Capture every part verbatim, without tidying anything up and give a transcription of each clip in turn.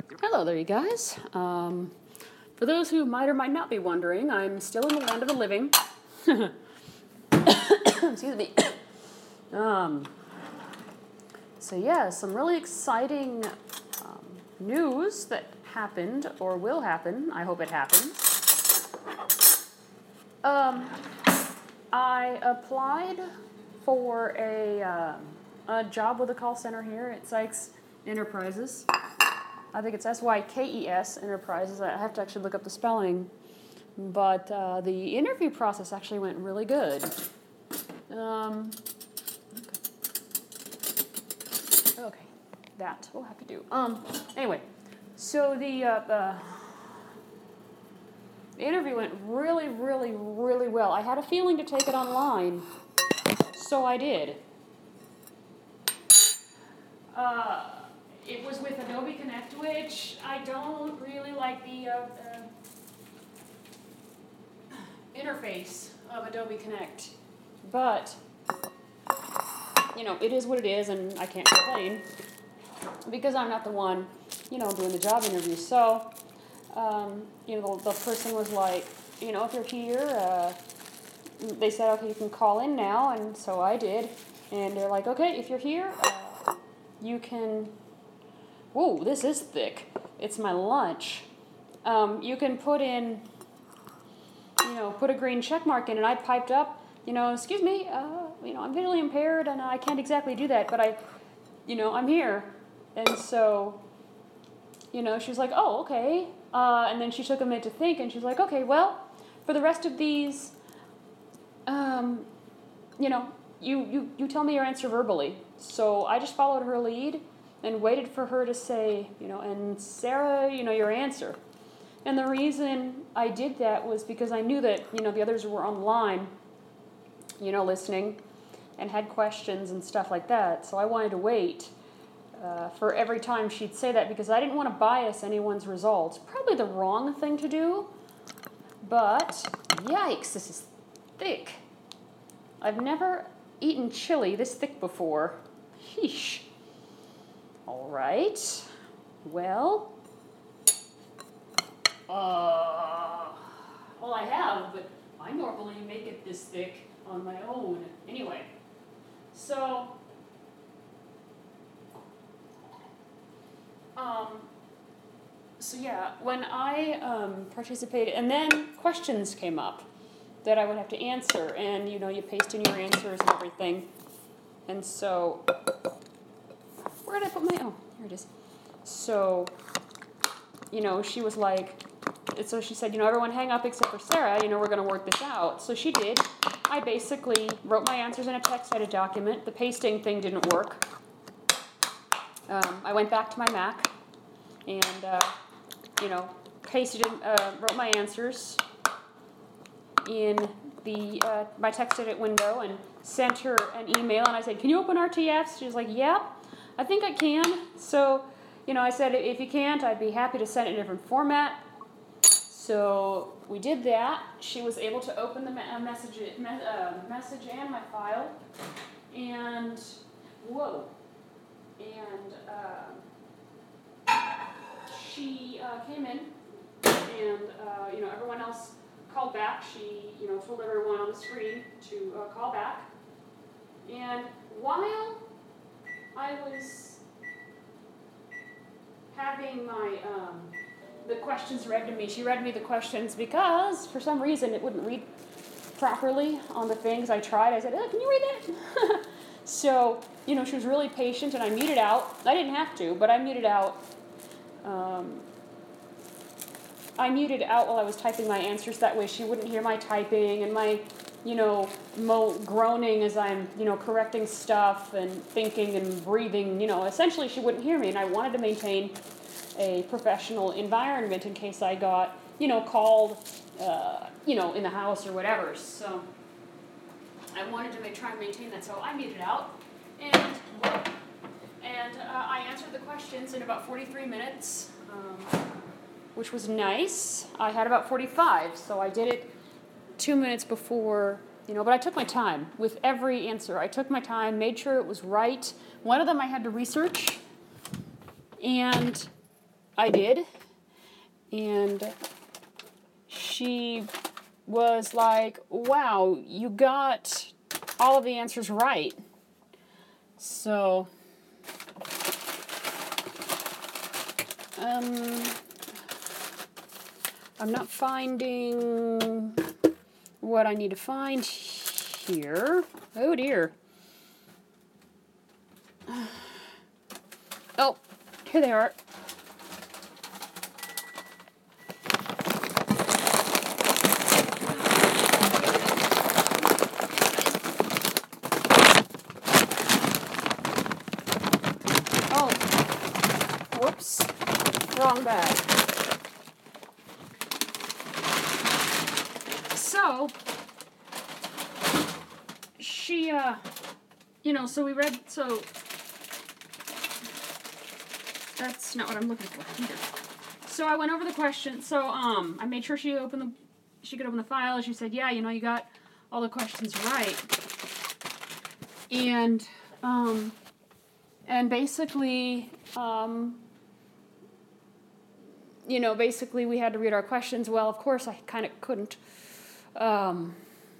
Hello there, you guys. Um, for those who might or might not be wondering, I'm still in the land of the living. Excuse me. um, so yeah, some really exciting um, news that happened or will happen. I hope it happens. Um, I applied for a, uh, a job with a call center here at Sykes Enterprises. I think it's S Y K E S Enterprises. I have to actually look up the spelling. But uh, the interview process actually went really good. Um, okay. okay, that we'll have to do. Um, anyway, so the, uh, uh, the interview went really, really, really well. I had a feeling to take it online, so I did. Uh... It was with Adobe Connect, which I don't really like the uh, uh, interface of Adobe Connect. But, you know, it is what it is, and I can't complain because I'm not the one, you know, doing the job interview. So, um, you know, the, the person was like, you know, if you're here, uh, they said, okay, you can call in now, and so I did. And they're like, okay, if you're here, uh, you can... Whoa, this is thick. It's my lunch. Um, you can put in, you know, put a green check mark in, and I piped up, you know, excuse me, uh, you know, I'm visually impaired, and I can't exactly do that, but I, you know, I'm here. And so, you know, she was like, oh, okay. Uh, and then she took a minute to think, and she's like, okay, well, for the rest of these, um, you know, you, you, you tell me your answer verbally. So I just followed her lead and waited for her to say, you know, and Sarah, you know, your answer. And the reason I did that was because I knew that, you know, the others were online, you know, listening and had questions and stuff like that. So I wanted to wait uh, for every time she'd say that because I didn't want to bias anyone's results. Probably the wrong thing to do, but yikes, this is thick. I've never eaten chili this thick before. Sheesh. All right. Well, uh, well, I have, but I normally make it this thick on my own. Anyway, so, um, so yeah, when I um, participated, and then questions came up that I would have to answer, and you know, you paste in your answers and everything, and so. Where did I put my, oh, here it is. So, you know, she was like, so she said, you know, everyone hang up except for Sarah, you know, we're going to work this out. So she did. I basically wrote my answers in a text-edit document. The pasting thing didn't work. Um, I went back to my Mac and, uh, you know, pasted in, uh, wrote my answers in the uh, my text-edit window and sent her an email. And I said, can you open R T Fs? She was like, yeah. I think I can. So, you know, I said if you can't, I'd be happy to send it in a different format. So we did that. She was able to open the me- message, me- uh, message and my file. And, whoa. And uh, she uh, came in, and, uh, you know, everyone else called back. She, you know, told everyone on the screen to uh, call back. And while I was having my, um, the questions read to me. She read me the questions because, for some reason, it wouldn't read properly on the things I tried. I said, oh, can you read that? So, you know, she was really patient, and I muted out. I didn't have to, but I muted out. Um, I muted out while I was typing my answers. That way she wouldn't hear my typing and my, you know, mo- groaning as I'm, you know, correcting stuff and thinking and breathing. You know, essentially she wouldn't hear me, and I wanted to maintain a professional environment in case I got, you know, called, uh, you know, in the house or whatever. So I wanted to make, try and maintain that. So I muted out, and and uh, I answered the questions in about forty-three minutes, um, which was nice. I had about forty-five, so I did it two minutes before, you know, but I took my time with every answer. I took my time, made sure it was right. One of them I had to research, and I did. And she was like, wow, you got all of the answers right. So, um, I'm not finding what I need to find here. Oh dear. Oh, here they are. Oh, whoops, wrong bag. So, she, uh, you know, so we read, so, that's not what I'm looking for either. So I went over the questions, so, um, I made sure she opened the, she could open the file, she said, yeah, you know, you got all the questions right. And, um, and basically, um, you know, basically we had to read our questions. Well, of course, I kind of couldn't. Um,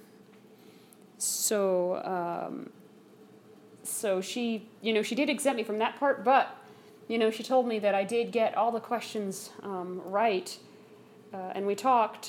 so, um, so she, you know, she did exempt me from that part, but, you know, she told me that I did get all the questions um, right, uh, and we talked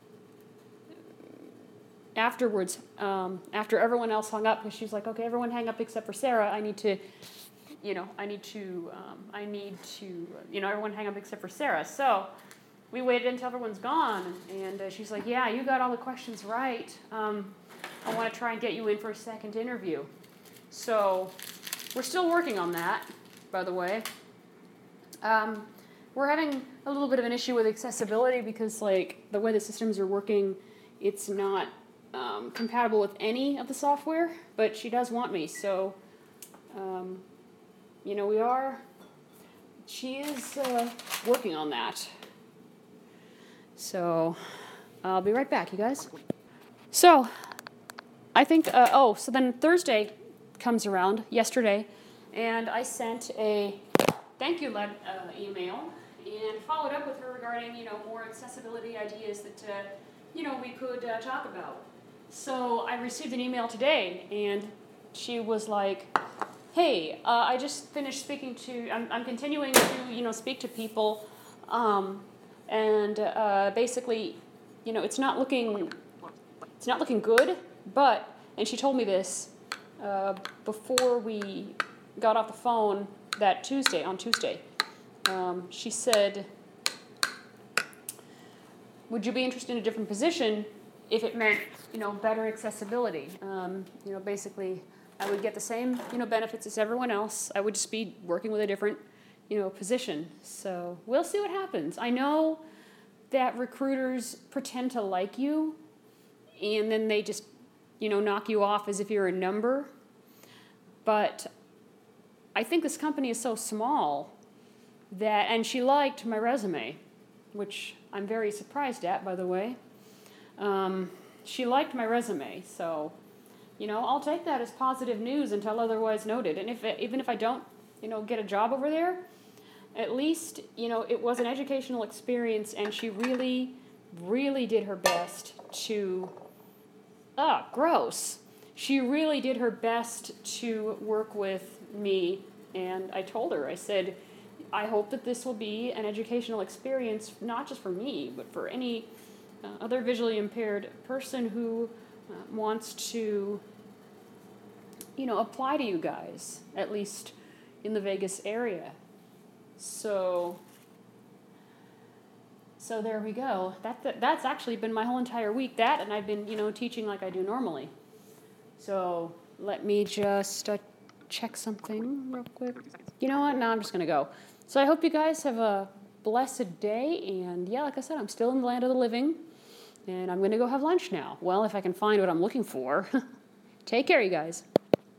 afterwards, um, after everyone else hung up, because she's like, okay, everyone hang up except for Sarah. I need to, you know, I need to, um, I need to, you know, everyone hang up except for Sarah. So we waited until everyone's gone, and uh, she's like, yeah, you got all the questions right. Um, I want to try and get you in for a second interview. So we're still working on that, by the way. Um, we're having a little bit of an issue with accessibility because, like, the way the systems are working, it's not um, compatible with any of the software, but she does want me, so, um, you know, we are, she is uh, working on that. So, I'll be right back, you guys. So, I think, uh, oh, so then Thursday comes around, yesterday, and I sent a thank you let, uh, email and followed up with her regarding, you know, more accessibility ideas that, uh, you know, we could uh, talk about. So I received an email today, and she was like, hey, uh, I just finished speaking to, I'm, I'm continuing to, you know, speak to people, um, and uh, basically, you know, it's not looking, it's not looking good, but, and she told me this uh, before we got off the phone that Tuesday, on Tuesday. Um, she said, would you be interested in a different position if it meant, you know, better accessibility? Um, you know, basically, I would get the same, you know, benefits as everyone else. I would just be working with a different, you know, position. So we'll see what happens. I know that recruiters pretend to like you, and then they just, you know, knock you off as if you're a number. But I think this company is so small that, and she liked my resume, which I'm very surprised at, by the way. Um, she liked my resume, so, you know, I'll take that as positive news until otherwise noted. And if it, even if I don't, you know, get a job over there, at least, you know, it was an educational experience, and she really, really did her best to, ah, gross. She really did her best to work with me, and I told her, I said, I hope that this will be an educational experience, not just for me, but for any uh, other visually impaired person who uh, wants to, you know, apply to you guys, at least in the Vegas area. So, so there we go. That, that that's actually been my whole entire week. That, and I've been, you know, teaching like I do normally. So let me just uh, check something real quick. You know what? No, I'm just gonna go. So I hope you guys have a blessed day. And yeah, like I said, I'm still in the land of the living, and I'm gonna go have lunch now. Well, if I can find what I'm looking for. Take care, you guys.